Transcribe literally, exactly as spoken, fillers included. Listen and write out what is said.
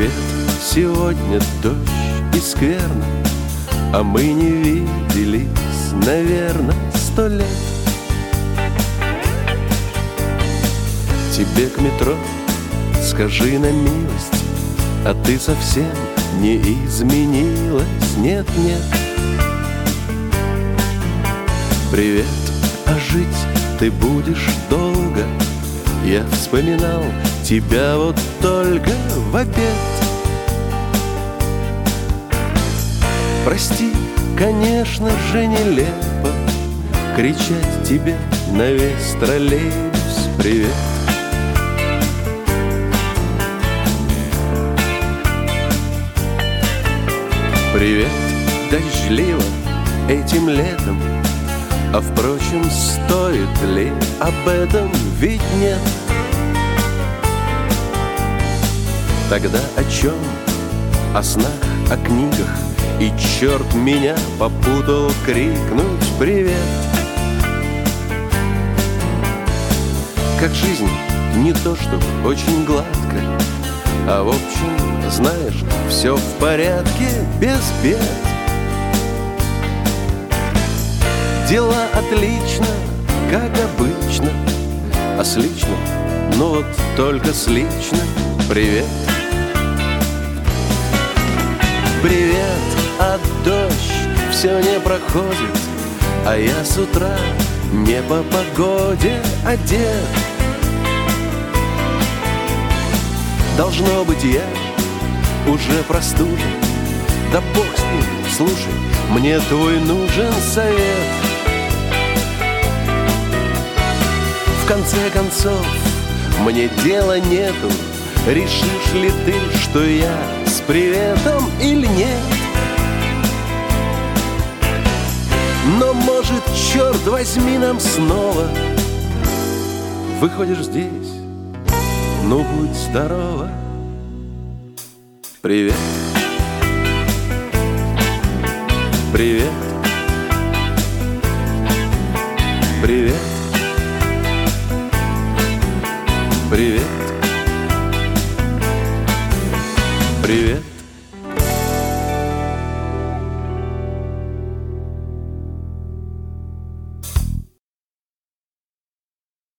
Привет, сегодня дождь и скверно, а мы не виделись, наверное, сто лет. Тебе к метро, скажи на милость, а ты совсем не изменилась, нет, нет. Привет, а жить ты будешь долго. Я вспоминал тебя вот только в обед. Прости, конечно же, нелепо кричать тебе на весь троллейбус привет. Привет, дождливо этим летом, а впрочем, стоит ли об этом, ведь нет. Тогда о чем? О снах, о книгах, и черт меня попутал крикнуть привет. Как жизнь не то что очень гладко, а в общем, знаешь, все в порядке, без бед. Дела отлично, как обычно, а с личным, ну вот только с личным привет. Привет, а дождь все не проходит, а я с утра не по погоде одет. Должно быть, я уже простужен, да бог с ним, слушай, мне твой нужен совет. В конце концов, мне дела нету, решишь ли ты, что я с приветом или нет. Но может, черт возьми, нам снова выходишь здесь, ну будь здорова. Привет. Привет. Привет. Привет. Привет.